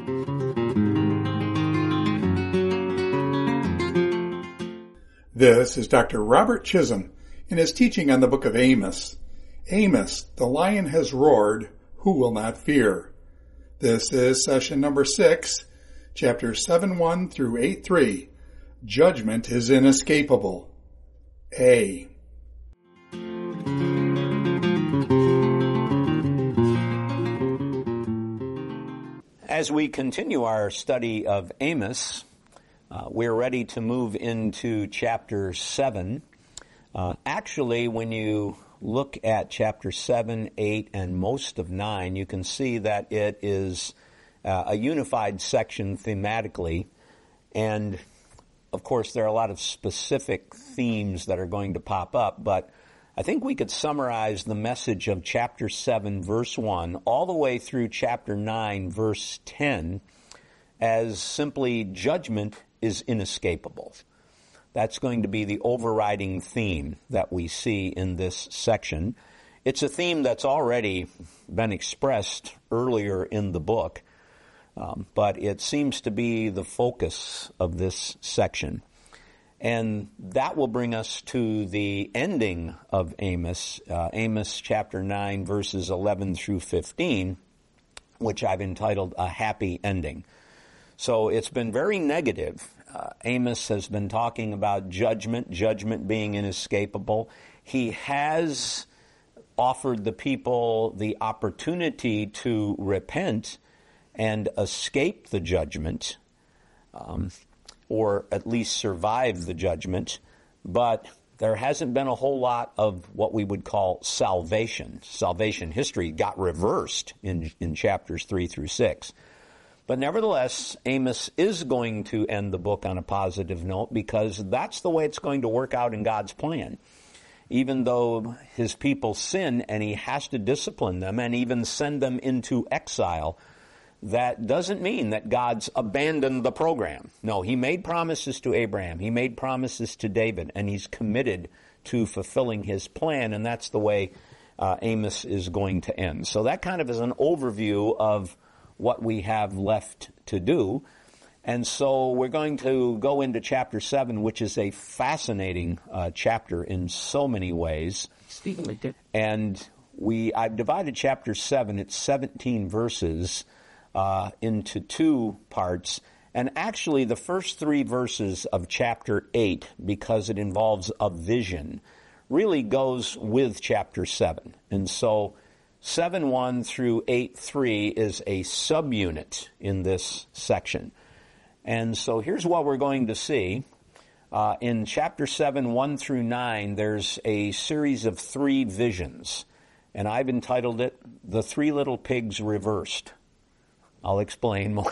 This is Dr. Robert Chisholm in his teaching on the book of Amos. Amos, the lion has roared, who will not fear? This is session number 6, chapters 7:1 through 8:3. Judgment is inescapable. A. As we continue our study of Amos, we're ready to move into chapter 7. Actually, when you look at chapter 7, 8, and most of 9, you can see that it is a unified section thematically. And, of course, there are a lot of specific themes that are going to pop up, but I think we could summarize the message of chapter 7, verse 1, all the way through chapter 9, verse 10, as simply judgment is inescapable. That's going to be the overriding theme that we see in this section. It's a theme that's already been expressed earlier in the book, but it seems to be the focus of this section. And that will bring us to the ending of Amos, Amos chapter 9, verses 11 through 15, which I've entitled A Happy Ending. So it's been very negative. Amos has been talking about judgment being inescapable. He has offered the people the opportunity to repent and escape the judgment, or at least survive the judgment, but there hasn't been a whole lot of what we would call salvation. Salvation history got reversed in chapters 3 through 6. But nevertheless, Amos is going to end the book on a positive note because that's the way it's going to work out in God's plan. Even though his people sin and he has to discipline them and even send them into exile, that doesn't mean that God's abandoned the program. No, he made promises to Abraham, he made promises to David, and he's committed to fulfilling his plan, and that's the way Amos is going to end. So that kind of is an overview of what we have left to do. And so we're going to go into chapter 7, which is a fascinating chapter in so many ways. And I've divided chapter 7, it's 17 verses, into two parts. And actually the first 3 verses of chapter 8, because it involves a vision, really goes with chapter 7. And so 7:1 through 8:3 is a subunit in this section. And so here's what we're going to see. In chapter 7, 1 through 9, there's a series of 3 visions. And I've entitled it, The 3 Little Pigs Reversed. I'll explain more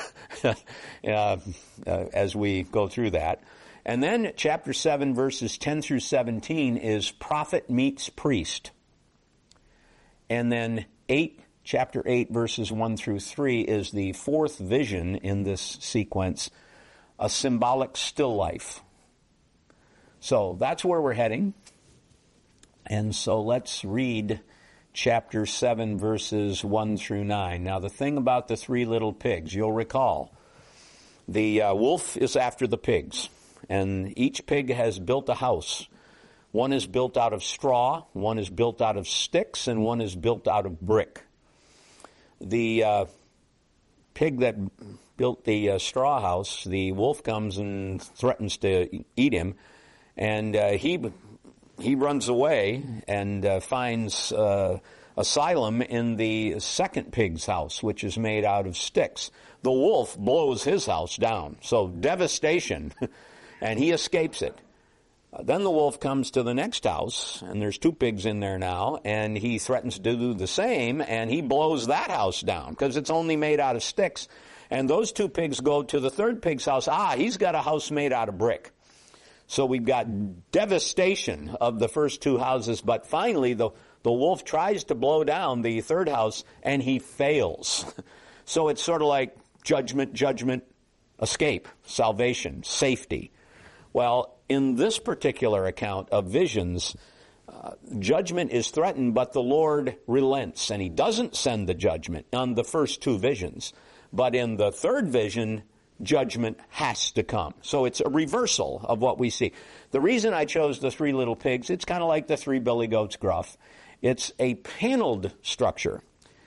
as we go through that. And then chapter 7, verses 10 through 17 is prophet meets priest. And then chapter 8, verses 1 through 3 is the 4th vision in this sequence, a symbolic still life. So that's where we're heading. And so let's read chapter 7, verses 1 through 9. Now the thing about the 3 little pigs, you'll recall, the wolf is after the pigs, and each pig has built a house. One is built out of straw, one is built out of sticks, and one is built out of brick. The pig that built the straw house, the wolf comes and threatens to eat him, and he runs away and finds asylum in the second pig's house, which is made out of sticks. The wolf blows his house down, so devastation, and he escapes it. Then the wolf comes to the next house, and there's 2 pigs in there now, and he threatens to do the same, and he blows that house down, because it's only made out of sticks. And those 2 pigs go to the third pig's house. He's got a house made out of brick. So we've got devastation of the first 2 houses, but finally the wolf tries to blow down the third house, and he fails. So it's sort of like judgment, escape, salvation, safety. Well, in this particular account of visions, judgment is threatened, but the Lord relents, and he doesn't send the judgment on the first 2 visions. But in the third vision, judgment has to come. So it's a reversal of what we see. The reason I chose the three little pigs, it's kind of like the three billy goats gruff. It's a paneled structure.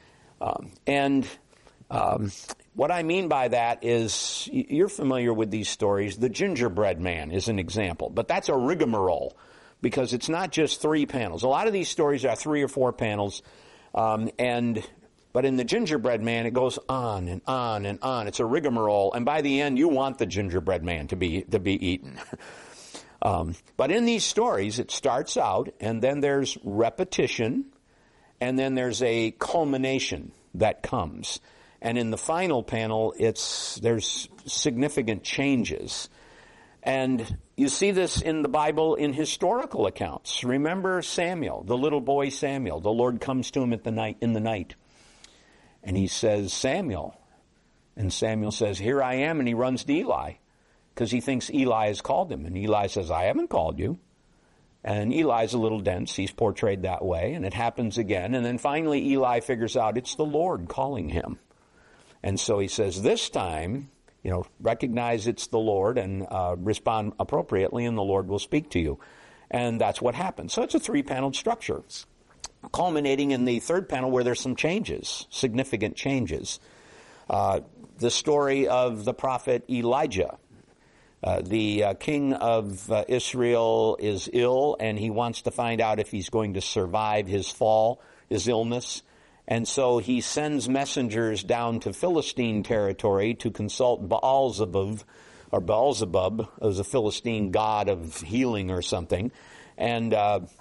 What I mean by that is, you're familiar with these stories. The gingerbread man is an example, but that's a rigmarole because it's not just three panels. A lot of these stories are 3 or 4 panels, but in the gingerbread man, it goes on and on and on. It's a rigmarole, and by the end, you want the gingerbread man to be eaten. But in these stories, it starts out, and then there's repetition, and then there's a culmination that comes. And in the final panel, there's significant changes. And you see this in the Bible in historical accounts. Remember Samuel, the little boy Samuel. The Lord comes to him in the night. And he says, Samuel. And Samuel says, here I am. And he runs to Eli because he thinks Eli has called him. And Eli says, I haven't called you. And Eli's a little dense. He's portrayed that way. And it happens again. And then finally Eli figures out it's the Lord calling him. And so he says, this time, recognize it's the Lord and respond appropriately, and the Lord will speak to you. And that's what happens. So it's a 3-paneled structure, culminating in the third panel where there's some changes, significant changes. The story of the prophet Elijah. The king of Israel is ill, and he wants to find out if he's going to survive his fall, his illness. And so he sends messengers down to Philistine territory to consult Beelzebub as a Philistine god of healing or something. And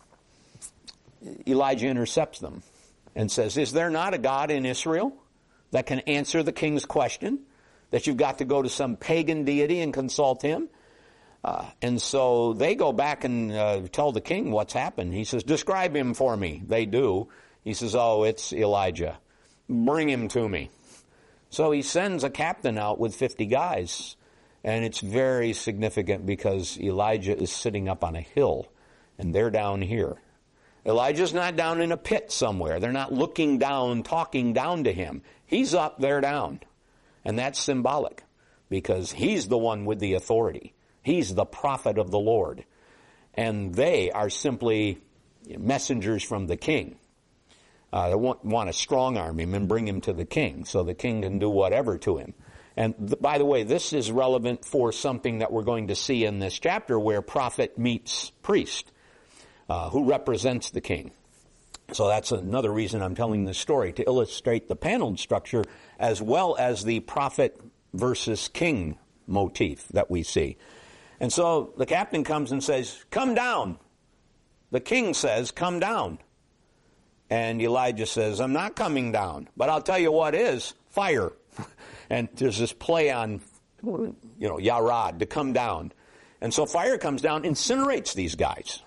Elijah intercepts them and says, is there not a God in Israel that can answer the king's question? That you've got to go to some pagan deity and consult him? And so they go back and tell the king what's happened. He says, describe him for me. They do. He says, oh, it's Elijah. Bring him to me. So he sends a captain out with 50 guys. And it's very significant because Elijah is sitting up on a hill, and they're down here. Elijah's not down in a pit somewhere. They're not looking down, talking down to him. He's up, they're down. And that's symbolic because he's the one with the authority. He's the prophet of the Lord. And they are simply messengers from the king. They want to strong-arm him and bring him to the king so the king can do whatever to him. And by the way, this is relevant for something that we're going to see in this chapter where prophet meets priest, who represents the king. So that's another reason I'm telling this story, to illustrate the paneled structure as well as the prophet versus king motif that we see. And so the captain comes and says, come down. The king says, come down. And Elijah says, I'm not coming down, but I'll tell you what is, fire. And there's this play on, yarad, to come down. And so fire comes down, incinerates these guys.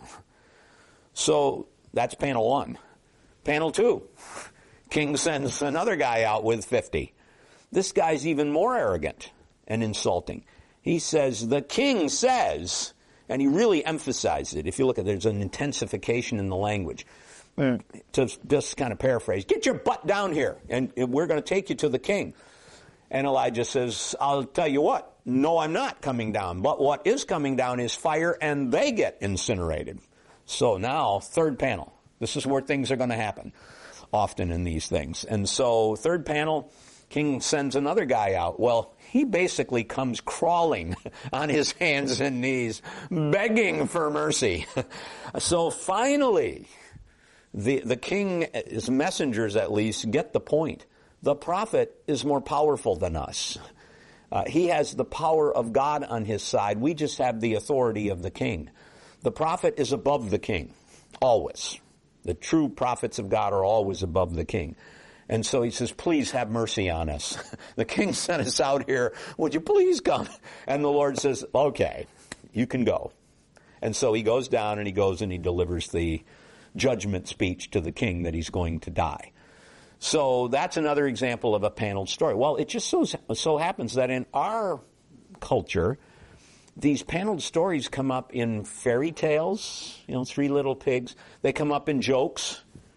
So that's panel 1. Panel 2, king sends another guy out with 50. This guy's even more arrogant and insulting. He says, the king says, and he really emphasizes it. If you look at it, there's an intensification in the language. To just kind of paraphrase, get your butt down here, and we're going to take you to the king. And Elijah says, I'll tell you what, no, I'm not coming down. But what is coming down is fire, and they get incinerated. So now, third panel. This is where things are going to happen often in these things. And so, third panel, king sends another guy out. Well, he basically comes crawling on his hands and knees, begging for mercy. So finally, the king's messengers, at least, get the point. The prophet is more powerful than us. He has the power of God on his side. We just have the authority of the king. The prophet is above the king, always. The true prophets of God are always above the king. And so he says, please have mercy on us. The king sent us out here. Would you please come? And the Lord says, okay, you can go. And so he goes down and he delivers the judgment speech to the king that he's going to die. So that's another example of a paneled story. Well, it just so happens that in our culture, these paneled stories come up in fairy tales, 3 little pigs. They come up in jokes.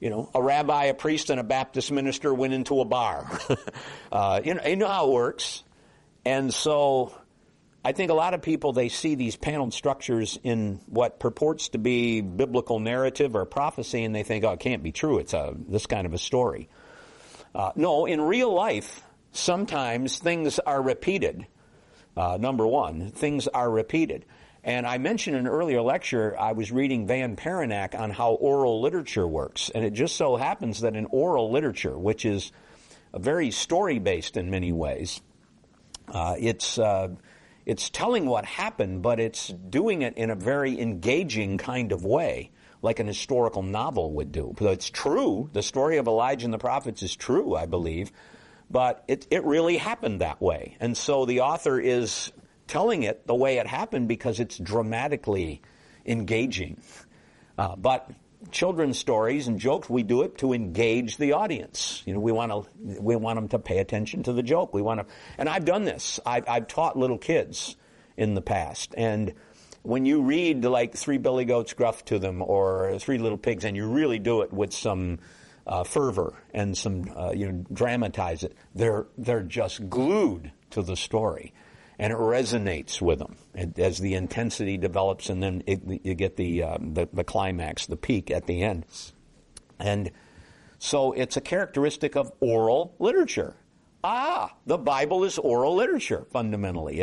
a rabbi, a priest, and a Baptist minister went into a bar. You know how it works. And so I think a lot of people, they see these paneled structures in what purports to be biblical narrative or prophecy, and they think, oh, it can't be true. It's this kind of a story. No, in real life, sometimes things are repeated. Number one, things are repeated. And I mentioned in an earlier lecture, I was reading Van Perenack on how oral literature works. And it just so happens that in oral literature, which is very story-based in many ways, it's telling what happened, but it's doing it in a very engaging kind of way, like an historical novel would do. But it's true. The story of Elijah and the prophets is true, I believe. But it really happened that way. And so the author is telling it the way it happened because it's dramatically engaging. But children's stories and jokes, we do it to engage the audience. We want them to pay attention to the joke. And I've done this. I've taught little kids in the past. And when you read like Three Billy Goats Gruff to them or Three Little Pigs, and you really do it with some fervor and some dramatize it, they're just glued to the story. And it resonates with them as the intensity develops, and then you get the climax, the peak at the end. And so it's a characteristic of oral literature. The Bible is oral literature fundamentally.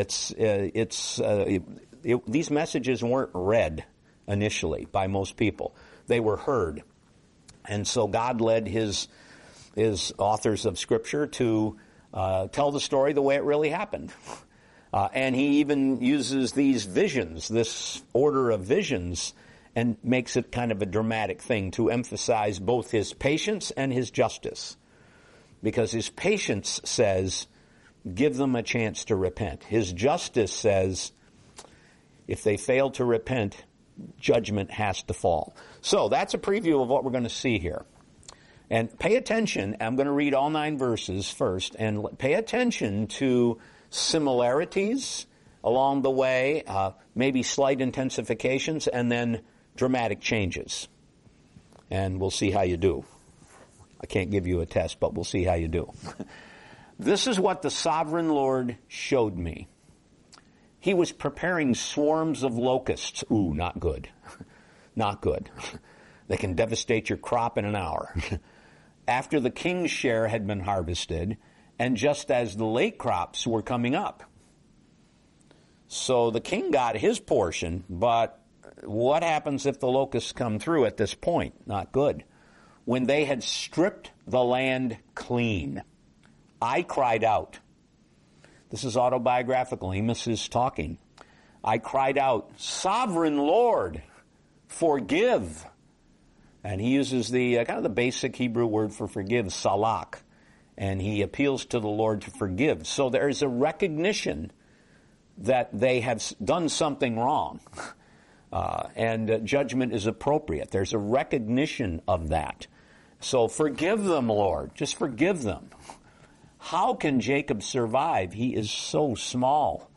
These messages weren't read initially by most people; they were heard, and so God led His authors of Scripture to tell the story the way it really happened. And He even uses these visions, this order of visions, and makes it kind of a dramatic thing to emphasize both His patience and His justice. Because His patience says, give them a chance to repent. His justice says, if they fail to repent, judgment has to fall. So that's a preview of what we're going to see here. And pay attention. I'm going to read all 9 verses first, and pay attention to similarities along the way, maybe slight intensifications, and then dramatic changes. And we'll see how you do. I can't give you a test, but we'll see how you do. This is what the sovereign Lord showed me. He was preparing swarms of locusts. Ooh, not good. Not good. They can devastate your crop in an hour. After the king's share had been harvested, and just as the late crops were coming up. So the king got his portion, but what happens if the locusts come through at this point? Not good. When they had stripped the land clean, I cried out. This is autobiographical. Amos is talking. I cried out, Sovereign Lord, forgive. And he uses the kind of the basic Hebrew word for forgive, salak. And he appeals to the Lord to forgive. So there's a recognition that they have done something wrong. And judgment is appropriate. There's a recognition of that. So forgive them, Lord. Just forgive them. How can Jacob survive? He is so small.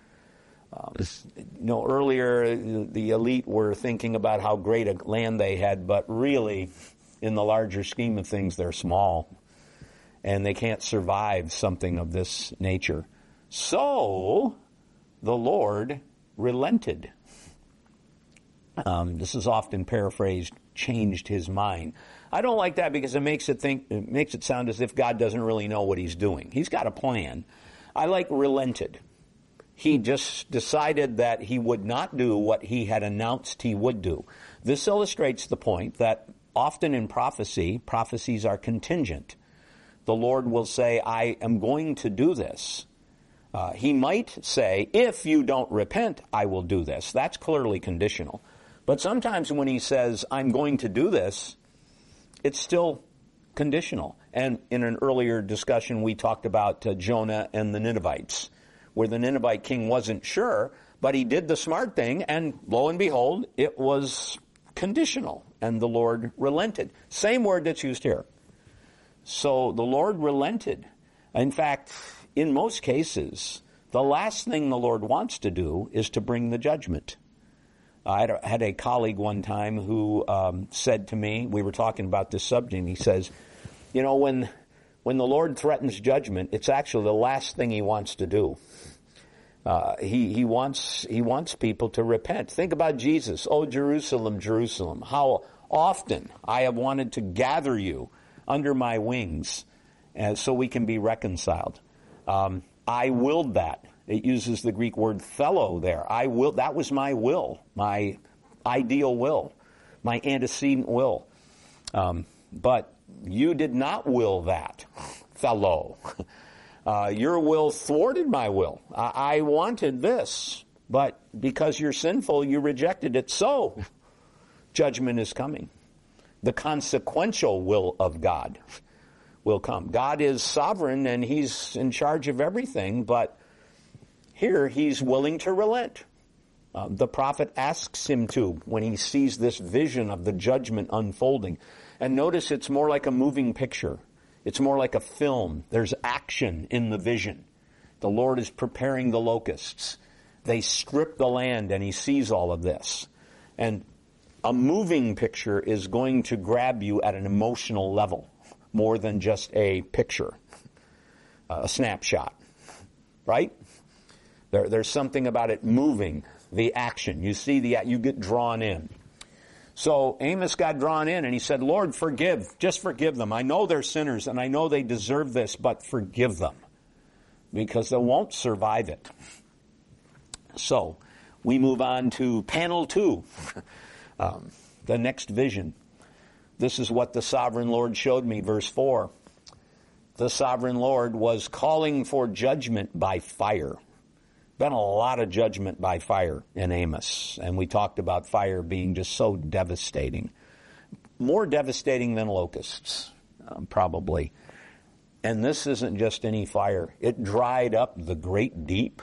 Earlier the elite were thinking about how great a land they had, but really, in the larger scheme of things, they're small. And they can't survive something of this nature. So, the Lord relented. This is often paraphrased, changed His mind. I don't like that because it makes it sound as if God doesn't really know what He's doing. He's got a plan. I like relented. He just decided that He would not do what He had announced He would do. This illustrates the point that often in prophecies are contingent. The Lord will say, I am going to do this. He might say, if you don't repent, I will do this. That's clearly conditional. But sometimes when He says, I'm going to do this, it's still conditional. And in an earlier discussion, we talked about Jonah and the Ninevites, where the Ninevite king wasn't sure, but he did the smart thing, and lo and behold, it was conditional, and the Lord relented. Same word that's used here. So the Lord relented. In fact, in most cases, the last thing the Lord wants to do is to bring the judgment. I had a colleague one time who said to me, we were talking about this subject, and he says, you know, when the Lord threatens judgment, it's actually the last thing he wants to do. He wants people to repent. Think about Jesus. Oh, Jerusalem, Jerusalem, how often I have wanted to gather you under my wings so we can be reconciled. I willed that. It uses the Greek word thelo there. That was my will, my ideal will, my antecedent will. But you did not will that, thelo. Your will thwarted my will. I wanted this, but because you're sinful, you rejected it. So, judgment is coming. The consequential will of God will come. God is sovereign and He's in charge of everything, but here He's willing to relent. The prophet asks Him to when he sees this vision of the judgment unfolding. And notice it's more like a moving picture. It's more like a film. There's action in the vision. The Lord is preparing the locusts. They strip the land, and He sees all of this. And a moving picture is going to grab you at an emotional level, more than just a picture, a snapshot, right? There's something about it moving, the action. You see you get drawn in. So Amos got drawn in and he said, Lord, just forgive them. I know they're sinners and I know they deserve this, but forgive them because they won't survive it. So we move on to panel 2, the next vision. This is what the sovereign Lord showed me, verse 4. The sovereign Lord was calling for judgment by fire. Been a lot of judgment by fire in Amos, and we talked about fire being just so devastating. More devastating than locusts, probably. And this isn't just any fire. It dried up the great deep.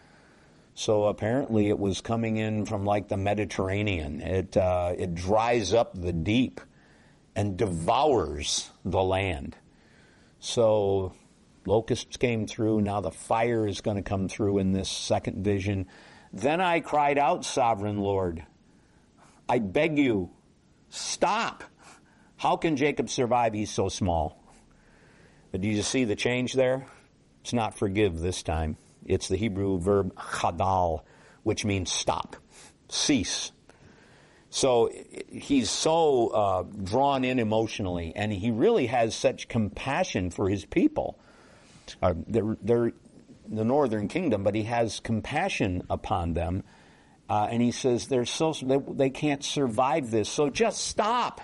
So apparently it was coming in from like the Mediterranean. It dries up the deep and devours the land. So locusts came through. Now the fire is going to come through in this second vision. Then I cried out, Sovereign Lord, I beg you, stop. How can Jacob survive? He's so small. But do you see the change there? It's not forgive this time. It's the Hebrew verb chadal, which means stop, cease. So he's so drawn in emotionally, and he really has such compassion for his people. They're the northern kingdom, but he has compassion upon them, and he says they can't survive this. So just stop.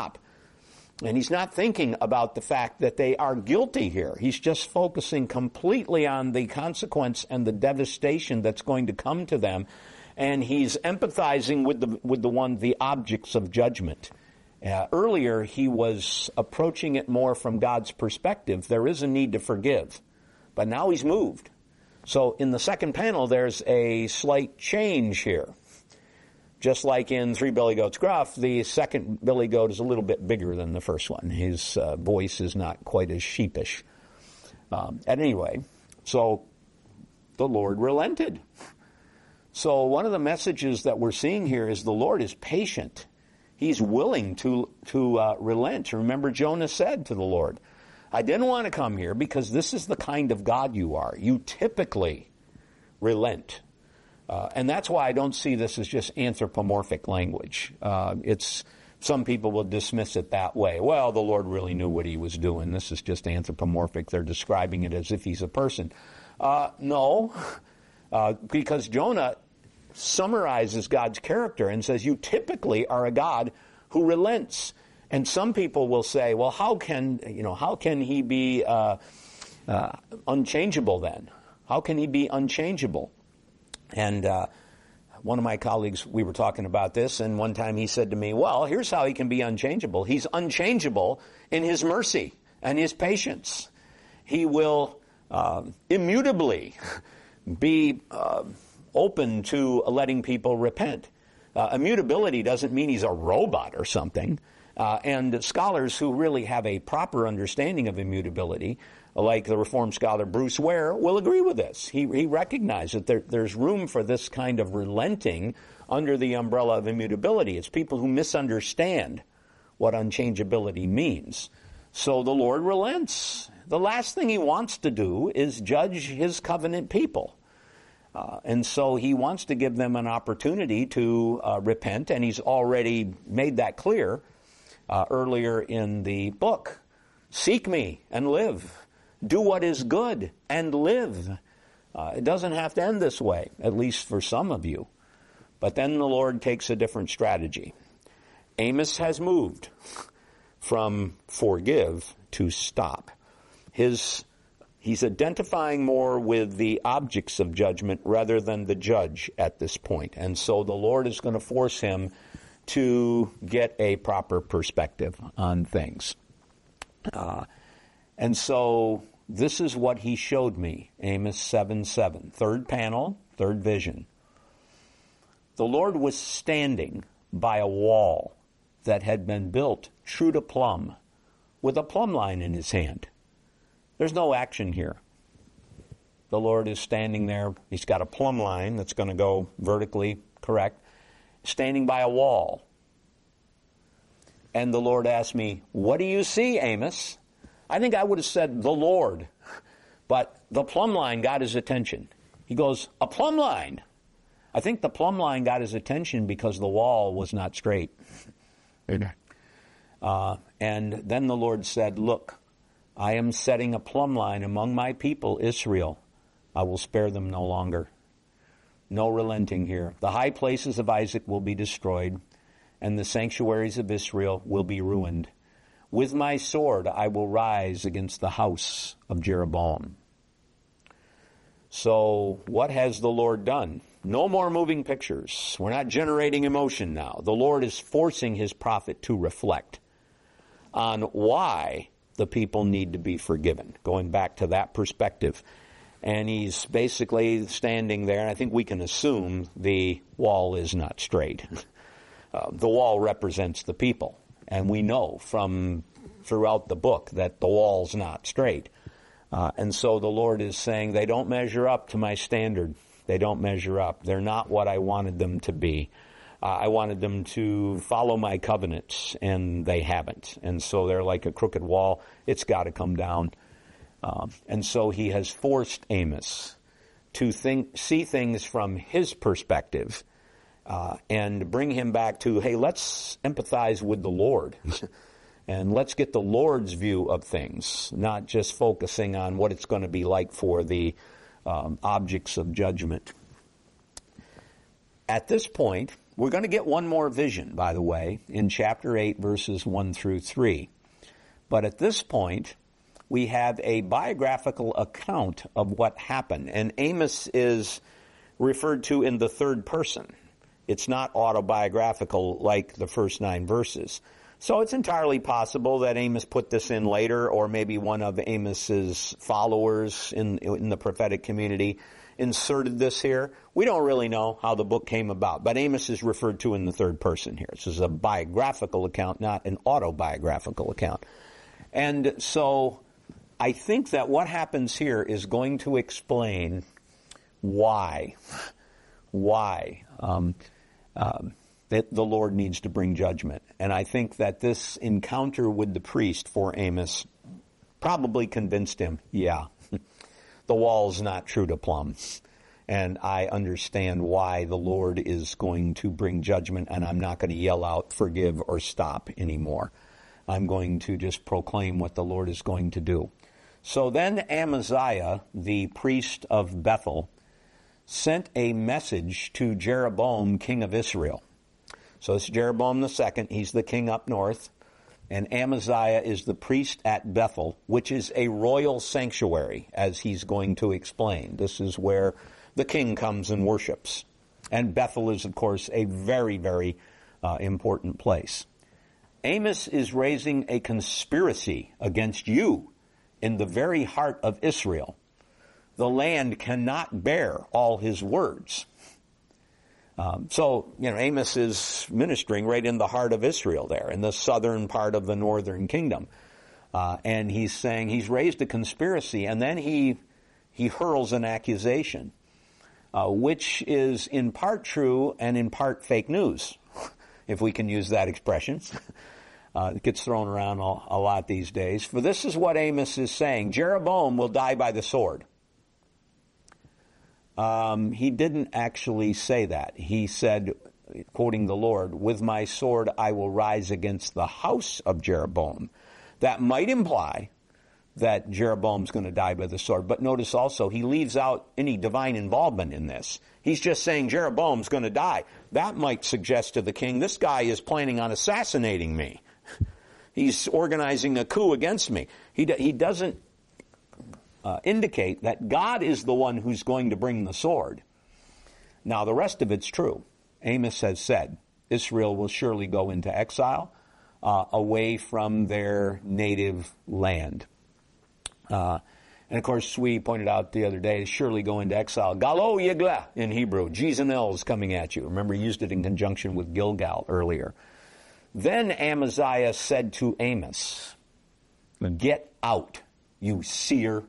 And he's not thinking about the fact that they are guilty here. He's just focusing completely on the consequence and the devastation that's going to come to them. And he's empathizing with the objects of judgment. Earlier, he was approaching it more from God's perspective. There is a need to forgive. But now he's moved. So in the second panel, there's a slight change here. Just like in Three Billy Goats Gruff, the second Billy Goat is a little bit bigger than the first one. His voice is not quite as sheepish. Anyway, so the Lord relented. So one of the messages that we're seeing here is the Lord is patient. He's willing to relent. Remember, Jonah said to the Lord, I didn't want to come here because this is the kind of God you are. You typically relent. And that's why I don't see this as just anthropomorphic language. Some people will dismiss it that way. Well, the Lord really knew what he was doing. This is just anthropomorphic. They're describing it as if he's a person. No, because Jonah summarizes God's character and says, you typically are a God who relents. And some people will say, well, how can he be unchangeable then? How can he be unchangeable? And one of my colleagues, we were talking about this, and one time he said to me, well, here's how he can be unchangeable. He's unchangeable in his mercy and his patience. He will immutably be open to letting people repent. Immutability doesn't mean he's a robot or something. And scholars who really have a proper understanding of immutability like the Reformed scholar Bruce Ware, will agree with this. He recognized that there's room for this kind of relenting under the umbrella of immutability. It's people who misunderstand what unchangeability means. So the Lord relents. The last thing he wants to do is judge his covenant people. And so he wants to give them an opportunity to repent, and he's already made that clear earlier in the book. Seek me and live. Do what is good and live. It doesn't have to end this way, at least for some of you. But then the Lord takes a different strategy. Amos has moved from forgive to stop. He's identifying more with the objects of judgment rather than the judge at this point. And so the Lord is going to force him to get a proper perspective on things. And so this is what he showed me, Amos 7:7. Third panel, third vision. The Lord was standing by a wall that had been built true to plumb, with a plumb line in his hand. There's no action here. The Lord is standing there. He's got a plumb line that's going to go vertically correct, standing by a wall. And the Lord asked me, "What do you see, Amos?" I think I would have said, "The Lord." But the plumb line got his attention. He goes, "A plumb line?" I think the plumb line got his attention because the wall was not straight. And then the Lord said, "Look, I am setting a plumb line among my people, Israel. I will spare them no longer." No relenting here. The high places of Isaac will be destroyed, and the sanctuaries of Israel will be ruined. With my sword I will rise against the house of Jeroboam. So what has the Lord done? No more moving pictures. We're not generating emotion now. The Lord is forcing his prophet to reflect on why the people need to be forgiven, going back to that perspective. And he's basically standing there, and I think we can assume the wall is not straight. The wall represents the people. And we know from throughout the book that the wall's not straight. And so the Lord is saying they don't measure up to my standard. They don't measure up. They're not what I wanted them to be. I wanted them to follow my covenants, and they haven't. And so they're like a crooked wall. It's got to come down. And so he has forced Amos to see things from his perspective, and bring him back to, hey, let's empathize with the Lord. And let's get the Lord's view of things, not just focusing on what it's going to be like for the objects of judgment. At this point, we're going to get one more vision, by the way, in chapter 8, verses 1 through 3. But at this point, we have a biographical account of what happened. And Amos is referred to in the third person. It's not autobiographical like the first 9 verses. So it's entirely possible that Amos put this in later, or maybe one of Amos's followers in the prophetic community inserted this here. We don't really know how the book came about, but Amos is referred to in the third person here. This is a biographical account, not an autobiographical account. And so I think that what happens here is going to explain why that the Lord needs to bring judgment. And I think that this encounter with the priest for Amos probably convinced him, yeah, the wall's not true to plumb. And I understand why the Lord is going to bring judgment, and I'm not going to yell out, forgive or stop anymore. I'm going to just proclaim what the Lord is going to do. So then Amaziah, the priest of Bethel, sent a message to Jeroboam, king of Israel. So it's Jeroboam II. He's the king up north. And Amaziah is the priest at Bethel, which is a royal sanctuary, as he's going to explain. This is where the king comes and worships. And Bethel is, of course, a very, very important place. Amos is raising a conspiracy against you in the very heart of Israel. The land cannot bear all his words. So, Amos is ministering right in the heart of Israel there, in the southern part of the northern kingdom. And he's saying he's raised a conspiracy, and then he hurls an accusation, which is in part true and in part fake news, if we can use that expression. It gets thrown around a lot these days. For this is what Amos is saying: Jeroboam will die by the sword. He didn't actually say that. He said, quoting the Lord, with my sword I will rise against the house of Jeroboam. That might imply that Jeroboam's going to die by the sword. But notice also, he leaves out any divine involvement in this. He's just saying Jeroboam's going to die. That might suggest to the king, this guy is planning on assassinating me. He's organizing a coup against me. He doesn't indicate that God is the one who's going to bring the sword. Now, the rest of it's true. Amos has said, Israel will surely go into exile away from their native land. And of course, we pointed out the other day, surely go into exile. Galo yigla in Hebrew. Jezanel is coming at you. Remember, he used it in conjunction with Gilgal earlier. Then Amaziah said to Amos, get out, you seer.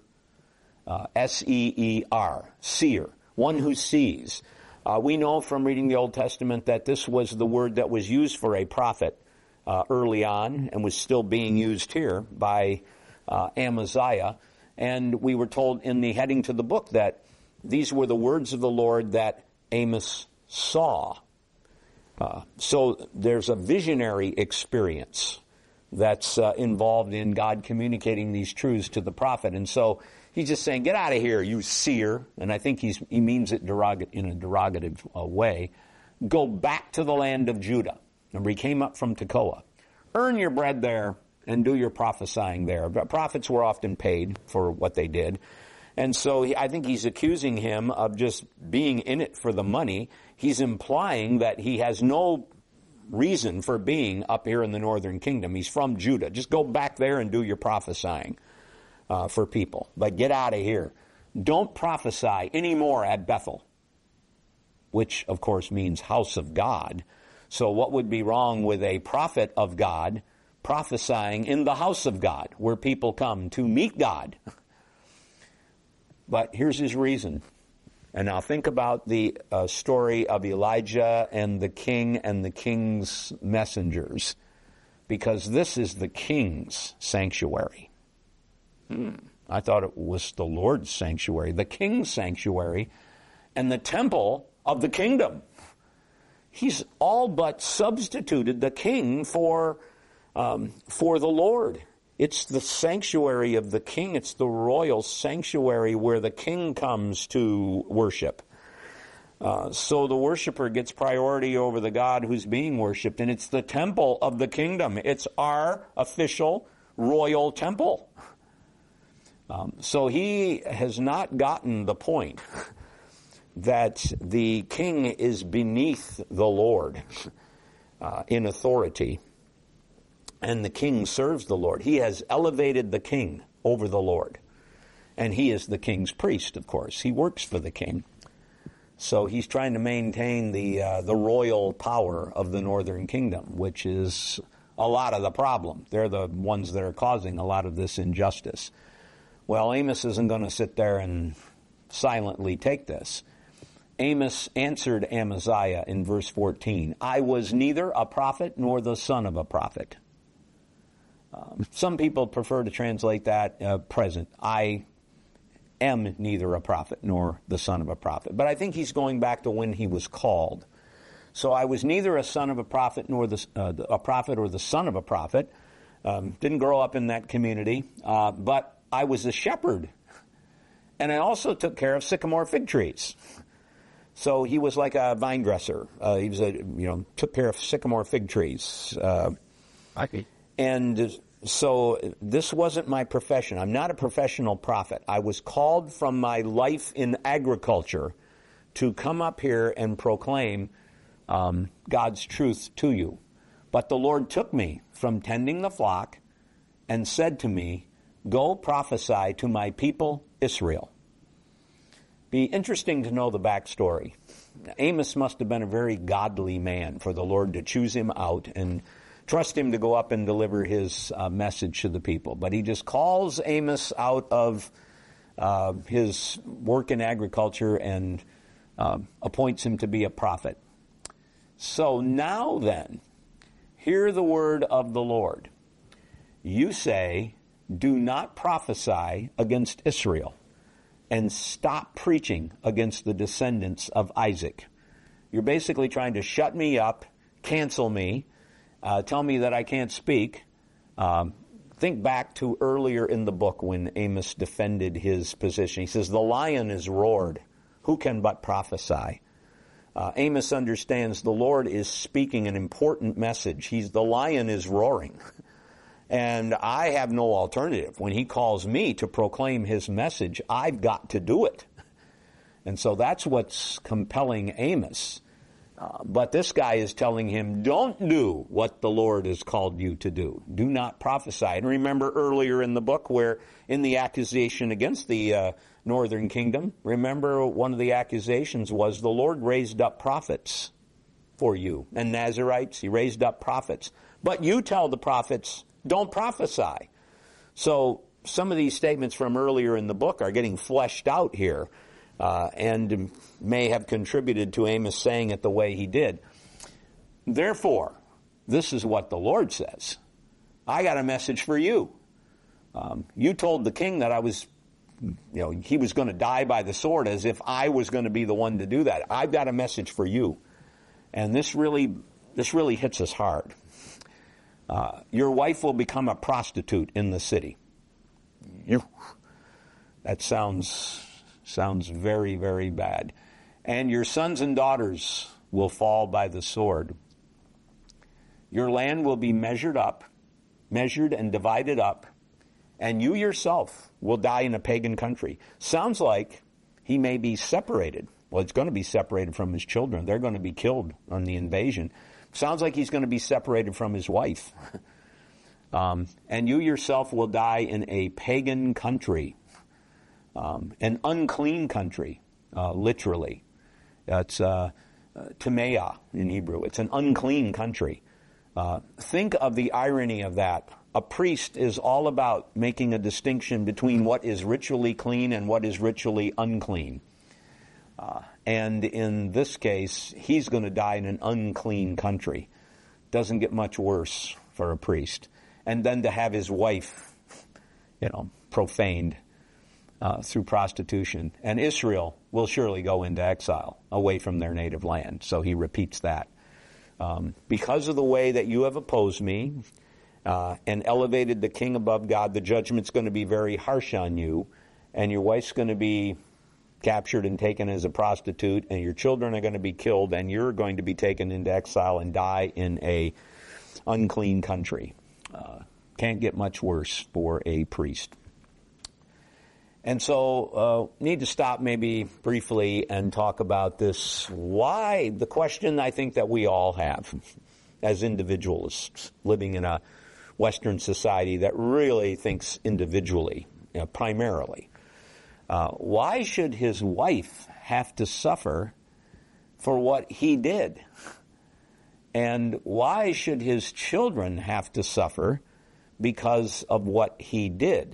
S-E-E-R, seer, one who sees. We know from reading the Old Testament that this was the word that was used for a prophet early on and was still being used here by Amaziah. And we were told in the heading to the book that these were the words of the Lord that Amos saw. So there's a visionary experience that's involved in God communicating these truths to the prophet. And so he's just saying, get out of here, you seer. And I think he means it in a derogative way. Go back to the land of Judah. Remember, he came up from Tekoa. Earn your bread there and do your prophesying there. But prophets were often paid for what they did. And so I think he's accusing him of just being in it for the money. He's implying that he has no reason for being up here in the northern kingdom. He's from Judah. Just go back there and do your prophesying for people. But get out of here. Don't prophesy anymore at Bethel, which of course means house of God. So what would be wrong with a prophet of God prophesying in the house of God, where people come to meet God? But here's his reason. And now think about the story of Elijah and the king and the king's messengers, because this is the king's sanctuary. I thought it was the Lord's sanctuary, the king's sanctuary, and the temple of the kingdom. He's all but substituted the king for the Lord. It's the sanctuary of the king. It's the royal sanctuary where the king comes to worship. So the worshiper gets priority over the God who's being worshipped, and it's the temple of the kingdom. It's our official royal temple. So he has not gotten the point that the king is beneath the Lord in authority, and the king serves the Lord. He has elevated the king over the Lord, and he is the king's priest, of course. He works for the king. So he's trying to maintain the royal power of the northern kingdom, which is a lot of the problem. They're the ones that are causing a lot of this injustice. Well, Amos isn't going to sit there and silently take this. Amos answered Amaziah in verse 14, I was neither a prophet nor the son of a prophet. Some people prefer to translate that present. I am neither a prophet nor the son of a prophet. But I think he's going back to when he was called. So I was neither a son of a prophet nor a prophet or the son of a prophet. Didn't grow up in that community, but I was a shepherd. And I also took care of sycamore fig trees. So he was like a vine dresser. He was took care of sycamore fig trees. And so this wasn't my profession. I'm not a professional prophet. I was called from my life in agriculture to come up here and proclaim God's truth to you. But the Lord took me from tending the flock and said to me, go prophesy to my people Israel. Be interesting to know the backstory. Amos must have been a very godly man for the Lord to choose him out and trust him to go up and deliver his message to the people. But he just calls Amos out of his work in agriculture and appoints him to be a prophet. So now then, hear the word of the Lord. You say, do not prophesy against Israel, and stop preaching against the descendants of Isaac. You're basically trying to shut me up, cancel me, tell me that I can't speak. Think back to earlier in the book when Amos defended his position. He says, the lion is roared. Who can but prophesy? Amos understands the Lord is speaking an important message. The lion is roaring. And I have no alternative. When he calls me to proclaim his message, I've got to do it. And so that's what's compelling Amos. But this guy is telling him, don't do what the Lord has called you to do. Do not prophesy. And remember earlier in the book where in the accusation against the northern kingdom, remember one of the accusations was the Lord raised up prophets for you. And Nazarites, he raised up prophets. But you tell the prophets, don't prophesy. So some of these statements from earlier in the book are getting fleshed out here. And may have contributed to Amos saying it the way he did. Therefore, this is what the Lord says. I got a message for you. You told the king that he was going to die by the sword as if I was going to be the one to do that. I've got a message for you. And this really hits us hard. Your wife will become a prostitute in the city. That sounds very, very bad. And your sons and daughters will fall by the sword. Your land will be measured and divided up, and you yourself will die in a pagan country. Sounds like he may be separated. Well, it's going to be separated from his children. They're going to be killed on the invasion. Sounds like he's going to be separated from his wife. And you yourself will die in a pagan country. An unclean country, literally. It's Tamea in Hebrew. It's an unclean country. Think of the irony of that. A priest is all about making a distinction between what is ritually clean and what is ritually unclean. And in this case, he's going to die in an unclean country. Doesn't get much worse for a priest. And then to have his wife, profaned through prostitution. And Israel will surely go into exile away from their native land. So he repeats that. Because of the way that you have opposed me and elevated the king above God, the judgment's going to be very harsh on you. And your wife's going to be captured and taken as a prostitute. And your children are going to be killed. And you're going to be taken into exile and die in a unclean country. Can't get much worse for a priest. And so need to stop maybe briefly and talk about this. Why? The question I think that we all have as individualists living in a Western society that really thinks individually, primarily. Why should his wife have to suffer for what he did? And why should his children have to suffer because of what he did?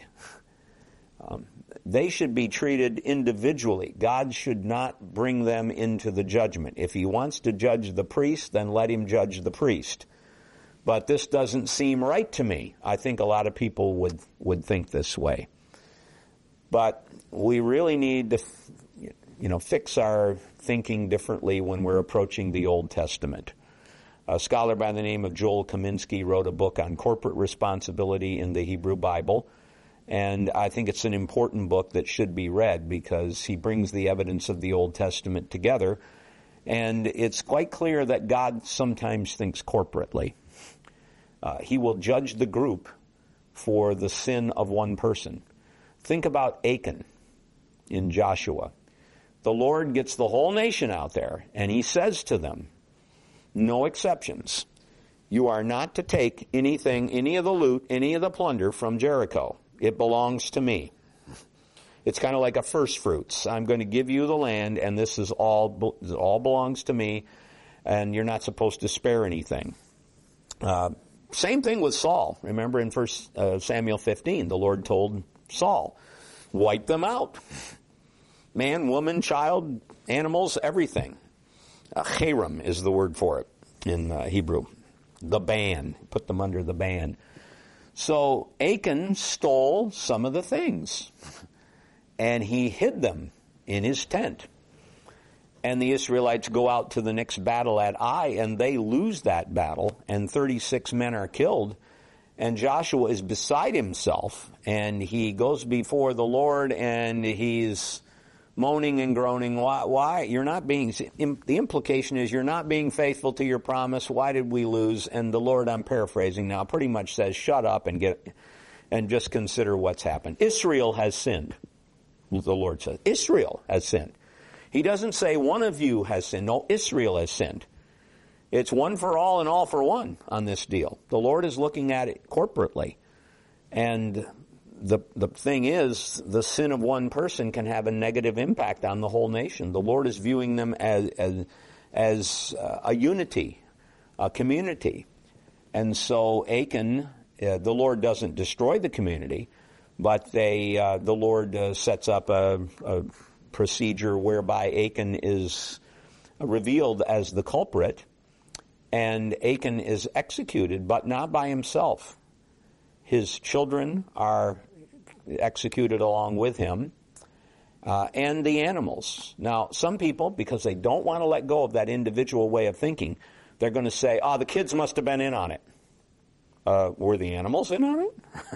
They should be treated individually. God should not bring them into the judgment. If he wants to judge the priest, then let him judge the priest. But this doesn't seem right to me. I think a lot of people would think this way. But we really need to, fix our thinking differently when we're approaching the Old Testament. A scholar by the name of Joel Kaminsky wrote a book on corporate responsibility in the Hebrew Bible. And I think it's an important book that should be read because he brings the evidence of the Old Testament together. And it's quite clear that God sometimes thinks corporately. He will judge the group for the sin of one person. Think about Achan in Joshua. The Lord gets the whole nation out there, and he says to them, no exceptions. You are not to take anything, any of the loot, any of the plunder from Jericho. It belongs to me. It's kind of like a first fruits. I'm going to give you the land, and this is all belongs to me, and you're not supposed to spare anything. Same thing with Saul. Remember in 1 Samuel 15, the Lord told Saul, wipe them out. Man, woman, child, animals, everything. Cherem is the word for it in Hebrew. The ban. Put them under the ban. So Achan stole some of the things, and he hid them in his tent. And the Israelites go out to the next battle at Ai, and they lose that battle, and 36 men are killed. And Joshua is beside himself, and he goes before the Lord, and he's moaning and groaning. Why? You're not being, the implication is you're not being faithful to your promise. Why did we lose? And the Lord, I'm paraphrasing now, pretty much says, shut up and just consider what's happened. Israel has sinned, the Lord says. Israel has sinned. He doesn't say one of you has sinned. No, Israel has sinned. It's one for all and all for one on this deal. The Lord is looking at it corporately. And the thing is, the sin of one person can have a negative impact on the whole nation. The Lord is viewing them as a unity, a community. And so Achan, the Lord doesn't destroy the community, but the Lord sets up a procedure whereby Achan is revealed as the culprit, and Achan is executed, but not by himself. His children are executed along with him, and the animals. Now, some people, because they don't want to let go of that individual way of thinking, they're going to say, the kids must have been in on it. Were the animals in on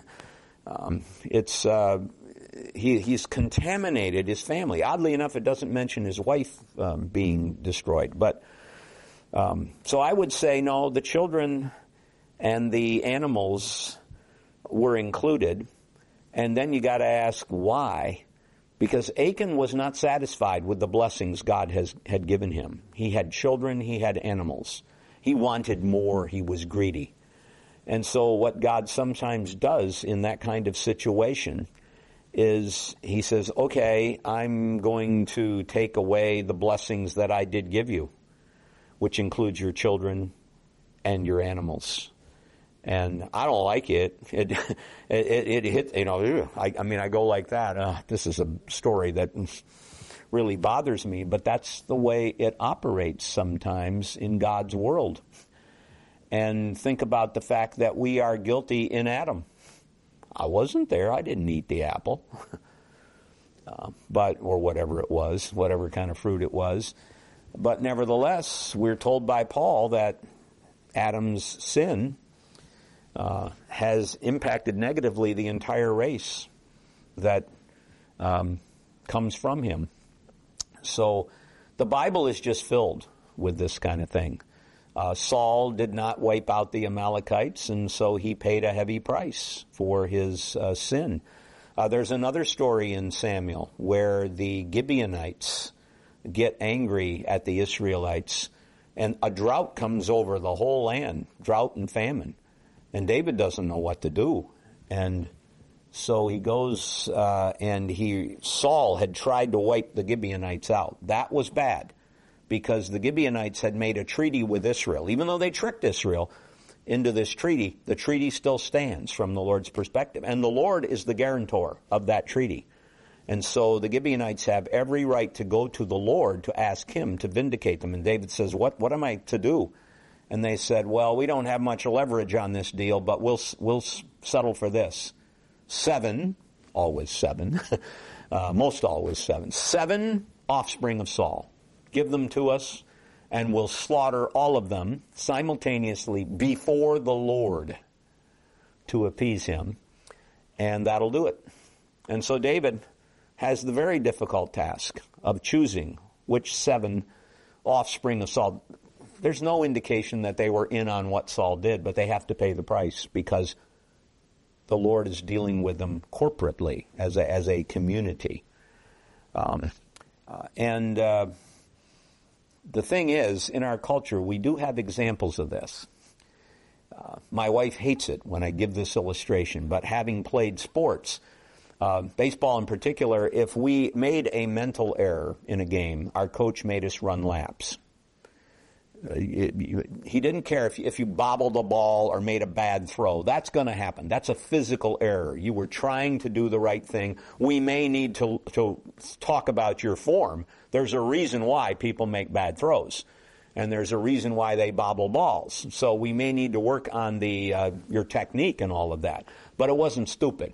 it? He's contaminated his family. Oddly enough, it doesn't mention his wife being destroyed. But so I would say, no, the children and the animals were included. And then you got to ask why. Because Achan was not satisfied with the blessings God had given him. He had children, he had animals. He wanted more, he was greedy. And so what God sometimes does in that kind of situation is he says, okay, I'm going to take away the blessings that I did give you, which includes your children and your animals. And I don't like it. It hit, I go like that. This is a story that really bothers me, but that's the way it operates sometimes in God's world. And think about the fact that we are guilty in Adam. I wasn't there. I didn't eat the apple. Or whatever it was, whatever kind of fruit it was. But nevertheless, we're told by Paul that Adam's sin has impacted negatively the entire race that comes from him. So the Bible is just filled with this kind of thing. Saul did not wipe out the Amalekites, and so he paid a heavy price for his sin. There's another story in Samuel where the Gibeonites get angry at the Israelites, and a drought comes over the whole land, drought and famine. And David doesn't know what to do. And so he goes, Saul had tried to wipe the Gibeonites out. That was bad, because the Gibeonites had made a treaty with Israel. Even though they tricked Israel into this treaty, the treaty still stands from the Lord's perspective. And the Lord is the guarantor of that treaty. And so the Gibeonites have every right to go to the Lord to ask him to vindicate them. And David says, what am I to do? And they said, well, we don't have much leverage on this deal, but we'll settle for this. 7, always 7, most always 7 offspring of Saul. Give them to us, and we'll slaughter all of them simultaneously before the Lord to appease him, and that'll do it. And so David has the very difficult task of choosing which 7 offspring of Saul. There's no indication that they were in on what Saul did, but they have to pay the price because the Lord is dealing with them corporately as a community. The thing is, in our culture, we do have examples of this. My wife hates it when I give this illustration, but having played sports, baseball in particular, if we made a mental error in a game, our coach made us run laps. He didn't care if you bobbled the ball or made a bad throw. That's going to happen. That's a physical error. You were trying to do the right thing. We may need to talk about your form. There's a reason why people make bad throws, and there's a reason why they bobble balls. So we may need to work on your technique and all of that. But it wasn't stupid.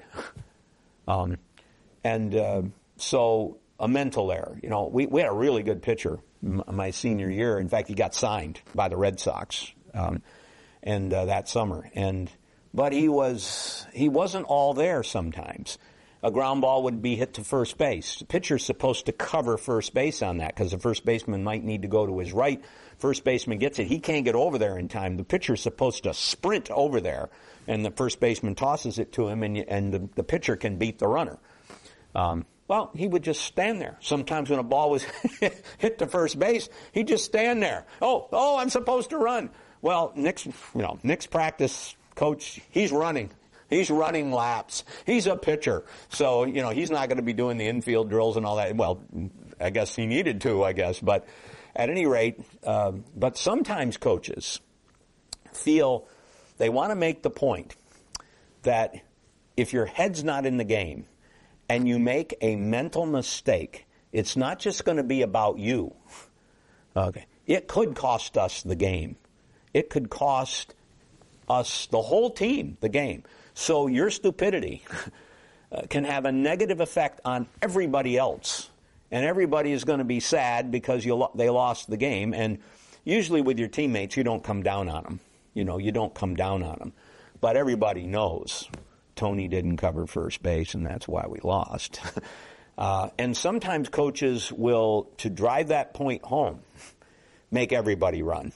So a mental error. We had a really good pitcher my senior year. In fact, he got signed by the Red Sox that summer. But he wasn't all there sometimes. A ground ball would be hit to first base. The pitcher's supposed to cover first base on that because the first baseman might need to go to his right. First baseman gets it. He can't get over there in time. The pitcher's supposed to sprint over there, and the first baseman tosses it to him, and the pitcher can beat the runner. Well, he would just stand there. Sometimes when a ball was hit to first base, he'd just stand there. Oh, I'm supposed to run. Well, Nick's practice coach, he's running. He's running laps. He's a pitcher. So, he's not going to be doing the infield drills and all that. Well, I guess he needed to, But at any rate, but sometimes coaches feel they want to make the point that if your head's not in the game, and you make a mental mistake, it's not just going to be about you. Okay. It could cost us the game. It could cost us, the whole team, the game. So your stupidity can have a negative effect on everybody else. And everybody is going to be sad because they lost the game. And usually with your teammates, you don't come down on them. You don't come down on them. But everybody knows Tony didn't cover first base, and that's why we lost. And sometimes coaches will, to drive that point home, make everybody run.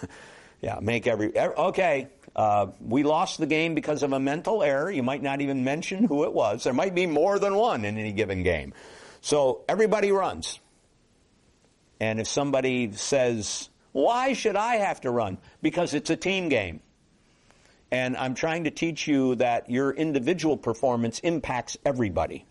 We lost the game because of a mental error. You might not even mention who it was. There might be more than one in any given game. So everybody runs. And if somebody says, why should I have to run? Because it's a team game. And I'm trying to teach you that your individual performance impacts everybody.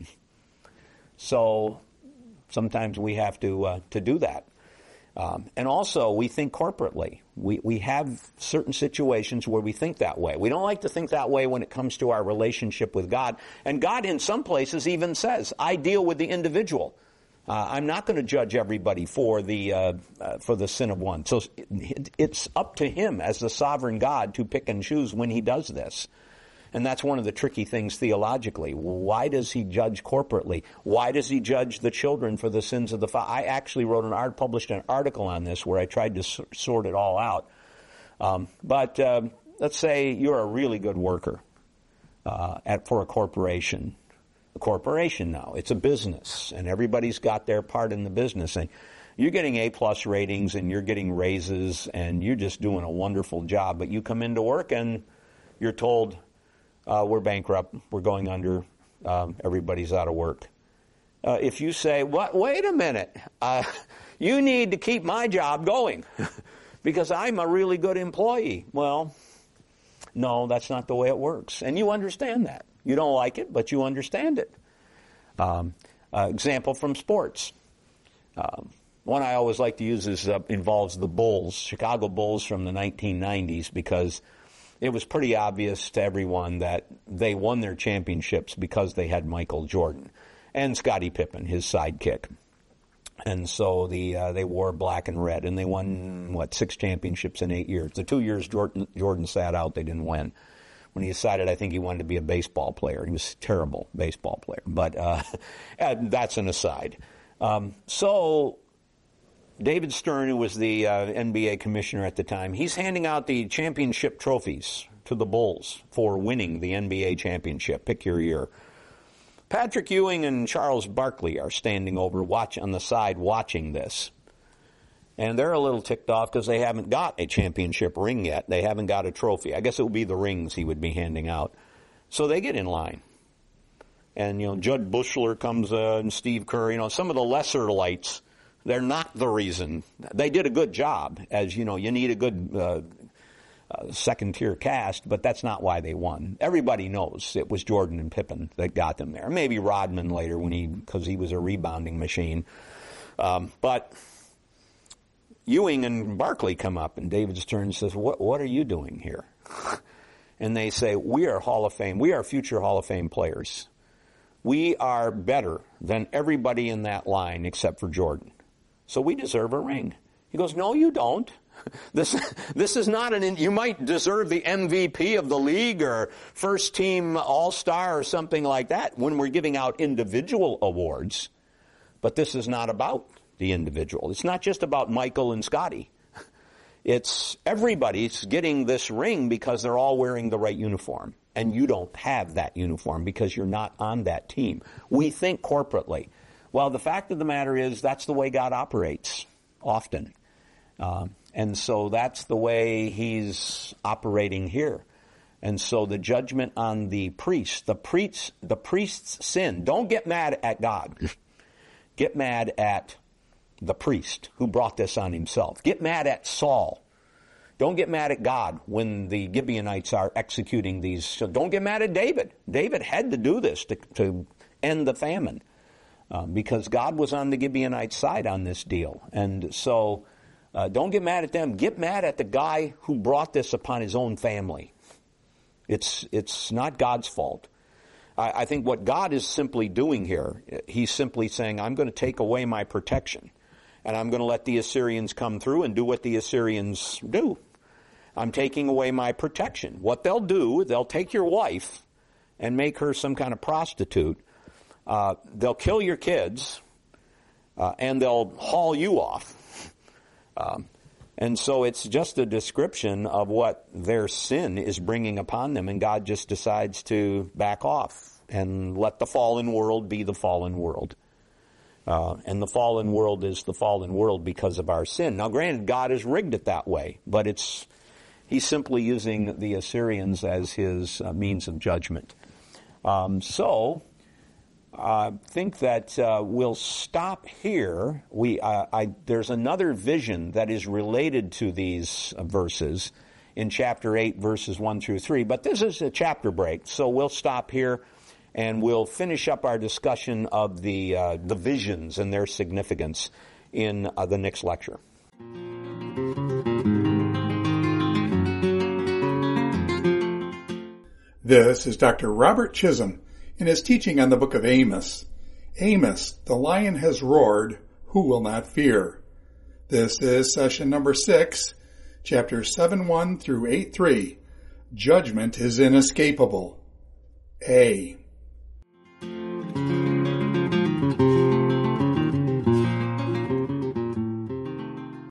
So sometimes we have to do that. And also, we think corporately. We have certain situations where we think that way. We don't like to think that way when it comes to our relationship with God. And God, in some places, even says, I deal with the individual. I'm not going to judge everybody for the sin of one. So it's up to Him as the sovereign God to pick and choose when He does this. And that's one of the tricky things theologically. Why does He judge corporately? Why does He judge the children for the sins of the father? I actually published an article on this where I tried to sort it all out. But let's say you're a really good worker for a corporation. A corporation now. It's a business, and everybody's got their part in the business. And you're getting A+ ratings, and you're getting raises, and you're just doing a wonderful job. But you come into work, and you're told, we're bankrupt, we're going under, everybody's out of work. If you say, wait a minute, you need to keep my job going because I'm a really good employee. Well, no, that's not the way it works. And you understand that. You don't like it, but you understand it. Example from sports. One I always like to use involves the Bulls, Chicago Bulls from the 1990s, because it was pretty obvious to everyone that they won their championships because they had Michael Jordan and Scottie Pippen, his sidekick. And so they wore black and red, and they won, 6 championships in 8 years. The 2 years Jordan sat out, they didn't win. When he decided, I think he wanted to be a baseball player. He was a terrible baseball player, but that's an aside. So David Stern, who was the NBA commissioner at the time, he's handing out the championship trophies to the Bulls for winning the NBA championship. Pick your year. Patrick Ewing and Charles Barkley are standing over on the side watching this. And they're a little ticked off because they haven't got a championship ring yet. They haven't got a trophy. I guess it would be the rings he would be handing out. So they get in line. And, Judd Bushler comes and Steve Kerr, some of the lesser lights, they're not the reason. They did a good job. As you need a good second-tier cast, but that's not why they won. Everybody knows it was Jordan and Pippen that got them there. Maybe Rodman later because he was a rebounding machine. But Ewing and Barkley come up, and David Stern says, what are you doing here? And they say, we are Hall of Fame. We are future Hall of Fame players. We are better than everybody in that line except for Jordan. So we deserve a ring. He goes, no, you don't. This is not you might deserve the MVP of the league or first team all-star or something like that when we're giving out individual awards. But this is not about the individual. It's not just about Michael and Scotty. It's everybody's getting this ring because they're all wearing the right uniform. And you don't have that uniform because you're not on that team. We think corporately. Well, the fact of the matter is that's the way God operates often. And so that's the way he's operating here. And so the judgment on the priest's sin. Don't get mad at God. Get mad at the priest who brought this on himself. Get mad at Saul. Don't get mad at God when the Gibeonites are executing these. So don't get mad at David. David had to do this to end the famine because God was on the Gibeonite side on this deal. And so don't get mad at them. Get mad at the guy who brought this upon his own family. It's not God's fault. I think what God is simply doing here, he's simply saying, I'm going to take away my protection. And I'm going to let the Assyrians come through and do what the Assyrians do. I'm taking away my protection. What they'll do, they'll take your wife and make her some kind of prostitute. They'll kill your kids, and they'll haul you off. And so it's just a description of what their sin is bringing upon them, and God just decides to back off and let the fallen world be the fallen world. And the fallen world is the fallen world because of our sin. Now, granted, God has rigged it that way, but he's simply using the Assyrians as his means of judgment. So I think that we'll stop here. There's another vision that is related to these verses in chapter 8, verses 1 through 3. But this is a chapter break, so we'll stop here. And we'll finish up our discussion of the visions and their significance in the next lecture. This is Dr. Robert Chisholm in his teaching on the book of Amos. Amos, the lion has roared, who will not fear? This is session number 6, chapters 7:1 through 8:3. Judgment is inescapable. A.